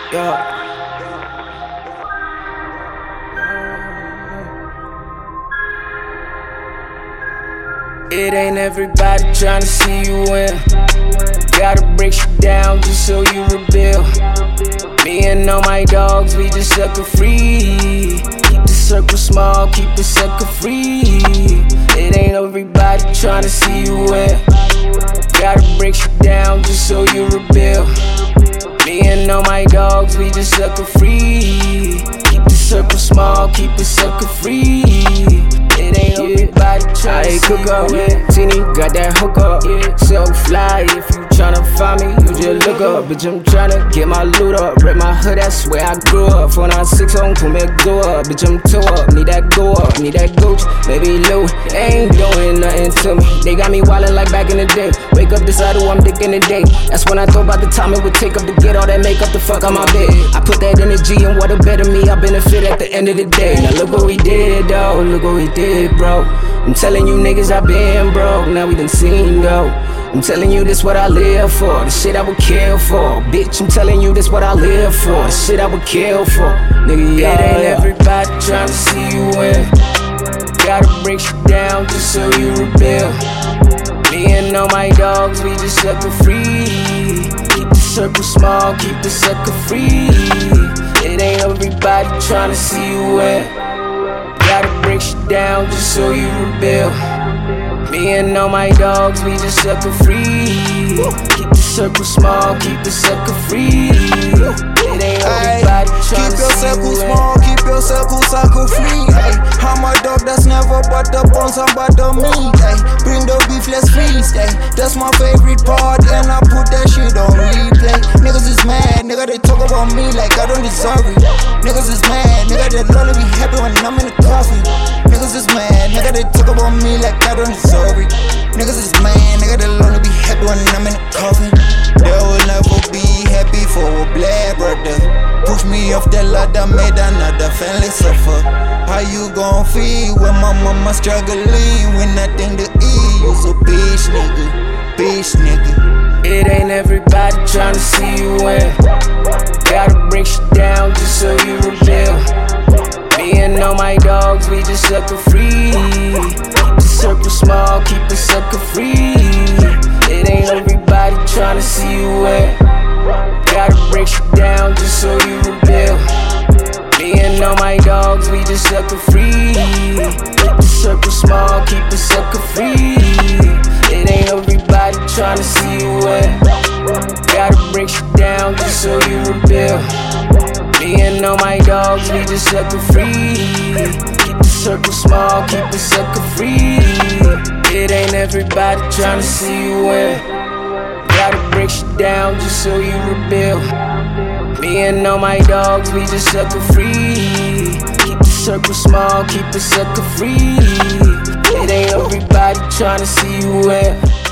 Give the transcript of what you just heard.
Yeah. It ain't everybody tryna see you win. Gotta break you down just so you rebel. Me and all my dogs, we just sucker free. Keep the circle small, keep it sucker free. It ain't everybody tryna see you win. Gotta break you down just so you rebel. Me and all my dogs, we just sucker free. Keep the circle small, keep it sucker free. It ain't everybody tryna cook up, yeah. Teeny got that hook up, yeah. So fly, if you tryna find me, you just look up. Bitch, I'm tryna get my loot up. Break my hood, that's where I grew up. 496 on, come and go up. Bitch, I'm toe up, need that go up, need that gooch. Maybe low, ain't doing nothing to me. They got me wildin' like back in the day. Wake up, decide who I'm dickin' today. That's when I thought about the time it would take up to get all that makeup the fuck on my bed. I put that energy in what a better me, I benefit at the end of the day. Now look what we did, though, look what we did, bro. I'm telling you niggas I been broke, now we done seen go. I'm telling you this what I live for, the shit I would kill for. Bitch, I'm telling you this what I live for, the shit I would kill for. Nigga, yeah, it ain't everybody tryna see you win. Gotta break you down just so you rebel. Me and all my dogs, we just sucker free. Keep the circle small, keep it sucker free. It ain't everybody tryna see you win. Gotta break you down just so you rebel. Me and all my dogs, we just sucker free. Keep the circle small, keep it sucker free. It ain't everybody tryna keep your see circle you small, keep your circle sucker free. Ay, I'm a dog that's never but up on some butter meat. Ay, bring the beef, let's feast. Ay, that's my favorite part, and I put that shit on replay. Niggas is mad, nigga, they talk about me like I don't deserve it. Niggas is mad, nigga, they only be happy when I'm in the coffee. Niggas is mad, nigga, they talk about me like I don't deserve it. Niggas is mad, nigga, they only be happy when I'm in the coffee. They will never be happy for a black brother. Push me off the ladder, made another family suffer. How you gon' feel when my mama struggling with nothing to eat? You so bitch nigga, bitch nigga. It ain't everybody tryna see you win. Gotta break you down just so you rebel. Me and all my dogs, we just sucker free. Keep the circle small, keep it sucker free. It ain't everybody tryna see you win. Gotta break you down just so you rebel. Me and all my dogs, we just sucker free. Keep the circle small, keep it sucker free. It ain't everybody tryna see you win. Gotta break you down just so you rebel. Me and all my dogs, we just sucker free. Keep the circle small, keep it sucker free. It ain't everybody tryna see you win. Gotta break you down just so you rebel. Me and all my dogs, we just sucker free. Keep the circle small, keep it sucker free. It ain't everybody tryna see you win.